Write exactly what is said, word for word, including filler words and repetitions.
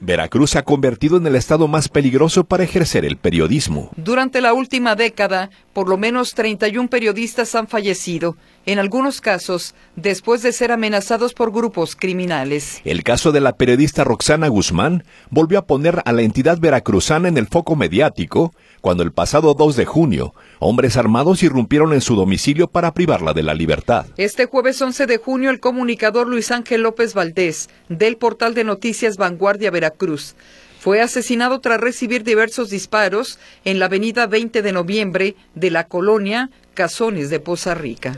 Veracruz se ha convertido en el estado más peligroso para ejercer el periodismo. Durante la última década, por lo menos treinta y un periodistas han fallecido, en algunos casos, después de ser amenazados por grupos criminales. El caso de la periodista Roxana Guzmán volvió a poner a la entidad veracruzana en el foco mediático, cuando el pasado dos de junio, hombres armados irrumpieron en su domicilio para privarla de la libertad. Este jueves once de junio, el comunicador Luis Ángel López Valdés, del portal de noticias Vanguardia Veracruz, fue asesinado tras recibir diversos disparos en la avenida veinte de noviembre de la colonia Cazones de Poza Rica.